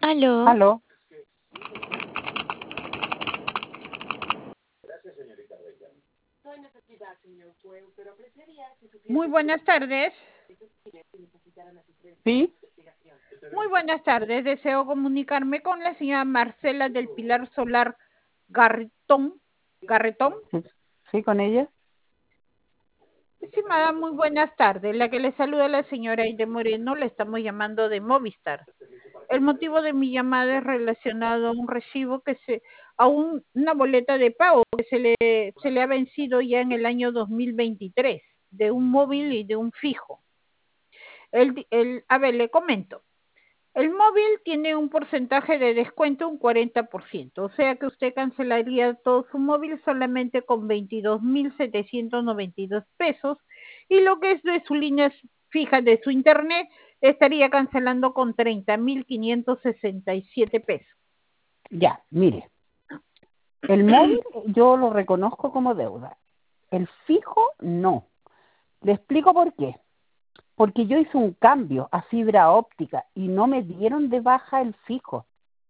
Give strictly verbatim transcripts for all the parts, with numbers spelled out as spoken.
Aló. Aló. Muy buenas tardes. Sí. Muy buenas tardes. Deseo comunicarme con la señora Marcela del Pilar Solar Garretón. ¿Garretón? Sí, sí, con ella. Estimada, muy buenas tardes. La que le saluda la señora Aide Moreno, le estamos llamando de Movistar. El motivo de mi llamada es relacionado a un recibo que se, a un, una boleta de pago que se le, se le ha vencido ya en el año dos mil veintitrés, de un móvil y de un fijo. El, el, a ver, le comento. El móvil tiene un porcentaje de descuento, un cuarenta por ciento, o sea que usted cancelaría todo su móvil solamente con veintidós mil setecientos noventa y dos pesos, y lo que es de su línea fija de su internet estaría cancelando con treinta mil quinientos sesenta y siete pesos. Ya, mire. El móvil yo lo reconozco como deuda. El fijo, no. Le explico por qué. Porque yo hice un cambio a fibra óptica y no me dieron de baja el fijo.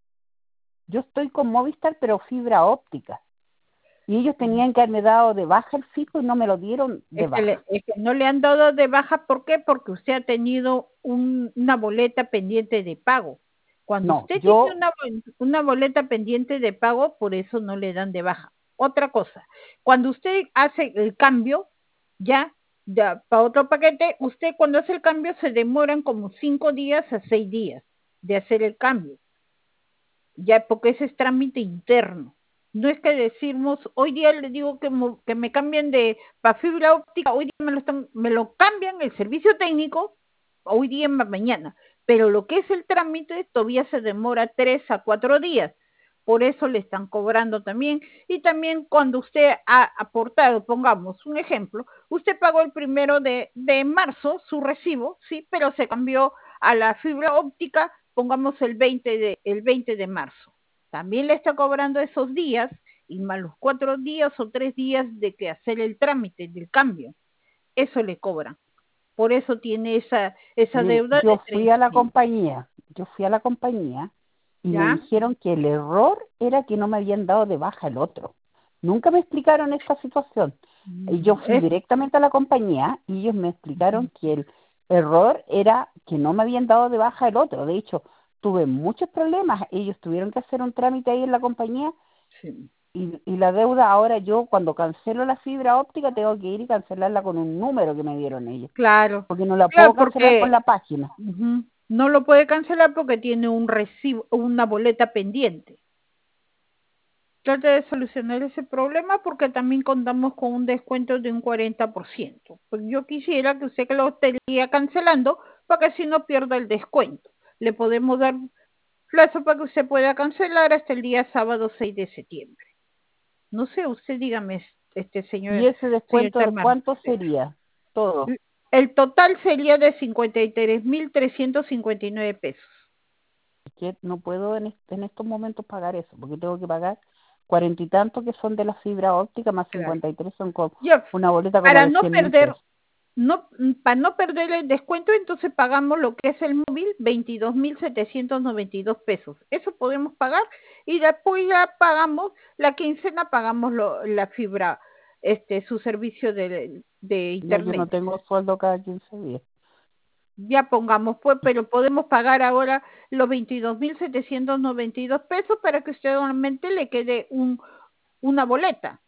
Yo estoy con Movistar, pero fibra óptica. Y ellos tenían que haberme dado de baja el fijo y no me lo dieron de Es que, le, baja. es que no le han dado de baja, ¿por qué? Porque usted ha tenido un, una boleta pendiente de pago. Cuando No, usted yo... tiene una, una boleta pendiente de pago, por eso no le dan de baja. Otra cosa, cuando usted hace el cambio, ya, ya para otro paquete, usted cuando hace el cambio se demoran como cinco días a seis días de hacer el cambio. Ya, porque ese es trámite interno. No es que decimos, hoy día le digo que, que me cambien de para fibra óptica, hoy día me lo, están, me lo cambian el servicio técnico, hoy día en mañana, pero lo que es el trámite todavía se demora tres a cuatro días, por eso le están cobrando también, y también cuando usted ha aportado, pongamos un ejemplo, usted pagó el primero de, de marzo su recibo, sí, pero se cambió a la fibra óptica, pongamos el veinte de, el veinte de marzo. También le está cobrando esos días y más los cuatro días o tres días de que hacer el trámite del cambio. Eso le cobran. Por eso tiene esa, esa Mire, deuda yo de fui a treinta la mil. compañía, yo fui a la compañía y me ¿Ya? dijeron que el error era que no me habían dado de baja el otro. Nunca me explicaron esta situación. Y yo No, fui es, directamente a la compañía y ellos me explicaron que el error era que no me habían dado de baja el otro. De hecho, tuve muchos problemas. Ellos tuvieron que hacer un trámite ahí en la compañía. sí. Y, y la deuda ahora yo cuando cancelo la fibra óptica tengo que ir y cancelarla con un número que me dieron ellos. Claro, Porque no la claro, puedo cancelar por porque la página. uh-huh, no lo puede cancelar porque tiene un recibo, una boleta pendiente. Trate de solucionar ese problema porque también contamos con un descuento de un cuarenta por ciento. Pues yo quisiera que usted que lo estaría cancelando para que así no pierda el descuento. Le podemos dar plazo para que usted pueda cancelar hasta el día sábado seis de septiembre. No sé, usted dígame, este ¿Y señor, ese descuento señorita de cuánto Marcela. sería? Todo. El total sería de cincuenta y tres mil trescientos cincuenta y nueve pesos. Es que no puedo en, est en estos momentos pagar eso, porque tengo que pagar cuarenta y tantos que son de la fibra óptica, más Claro. cincuenta y tres son con Yo, una boleta como para de no cien mil perder, pesos. no, para no perder el descuento, entonces pagamos lo que es el móvil, veintidós mil setecientos noventa y dos pesos. Eso podemos pagar y después ya pagamos, la quincena pagamos lo, la fibra, este, su servicio de, de No, yo no internet. tengo sueldo cada quince días. Ya pongamos pues, pero podemos pagar ahora los veintidós mil setecientos noventa y dos pesos para que usted normalmente le quede un, una boleta.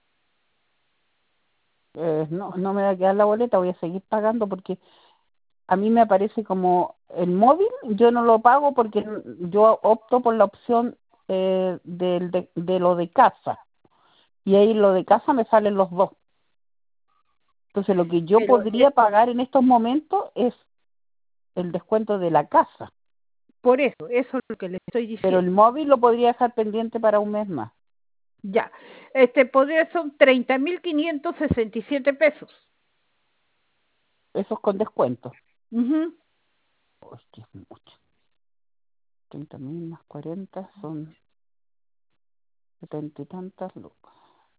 Eh, no, no me va a quedar la boleta, voy a seguir pagando porque a mí me aparece como el móvil, yo no lo pago porque yo opto por la opción eh, del de, de lo de casa. Y ahí lo de casa me salen los dos. Entonces lo que yo Pero podría es pagar en estos momentos es el descuento de la casa. por eso, eso es lo que le estoy Pero el diciendo. móvil lo podría dejar pendiente para un mes más. Ya, este podría son treinta mil quinientos sesenta y siete pesos. Eso es con descuento. Uh-huh. Oh, es que es mucho. treinta mil más cuarenta son setenta y tantas lucas.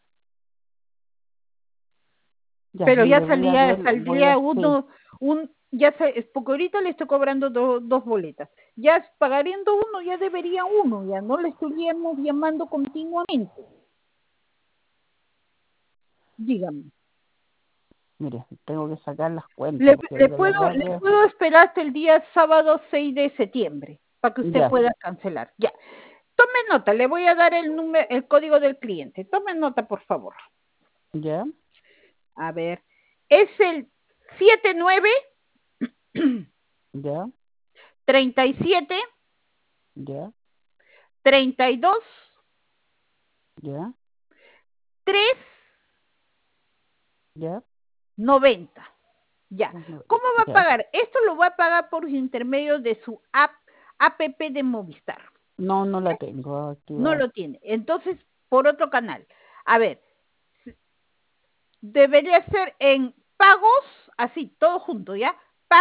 Ya, Pero ya mire, voy a salía, ver, voy saldría a, sí. uno, un, Ya sé, es porque ahorita le estoy cobrando do- dos boletas. Ya pagaríando uno, ya debería uno, ya no le estuviéramos llamando continuamente. Dígame. Mire, tengo que sacar las cuentas Le, porque le de puedo, verdad le que... puedo esperar hasta el día sábado seis de septiembre para que usted Ya, pueda cancelar. Ya. Tome nota, le voy a dar el número, el código del cliente. Tome nota, por favor. ya, A ver, es el siete nueve ya, treinta y siete ya, treinta y dos ya, tres ya. noventa. Ya. ¿Cómo va a Ya. pagar? Esto lo va a pagar por intermedio de su app, app de Movistar. No, no la tengo No activada. lo tiene. Entonces, por otro canal. A ver, debería ser en pagos, así, todo junto, ¿ya?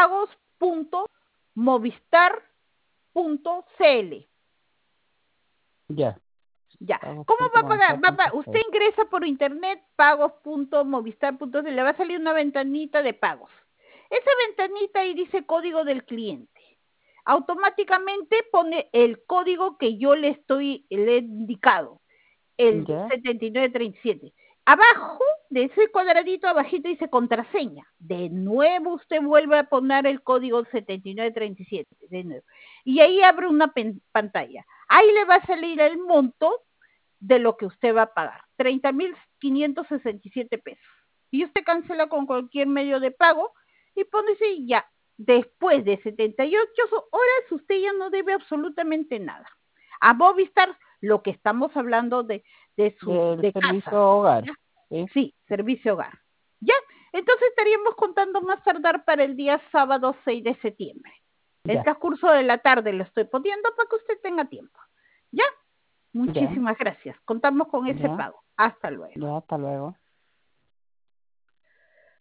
Pagos.movistar.cl. Ya. Ya. Pago ¿Cómo punto va a pagar? Va a movistar punto pa- usted cl. ingresa por internet pagos.movistar.cl, le va a salir una ventanita de pagos. Esa ventanita ahí dice código del cliente. Automáticamente pone el código que yo le estoy le he indicado, el Ya, setenta y nueve treinta y siete. Abajo de ese cuadradito, abajito dice contraseña. De nuevo usted vuelve a poner el código setenta y nueve treinta y siete. De nuevo. Y ahí abre una pantalla. Ahí le va a salir el monto de lo que usted va a pagar, treinta mil quinientos sesenta y siete pesos. Y usted cancela con cualquier medio de pago y pone sí, ya. Después de setenta y ocho horas usted ya no debe absolutamente nada. A Movistar, lo que estamos hablando de, de su del de servicio casa, hogar. ¿ya? ¿Sí? Sí, servicio hogar. ¿Ya? Entonces estaríamos contando más tardar para el día sábado seis de septiembre. El Ya, transcurso de la tarde lo estoy poniendo para que usted tenga tiempo. ¿Ya? ya, Muchísimas gracias. Contamos con ese ya, pago. Hasta luego. ya, hasta luego.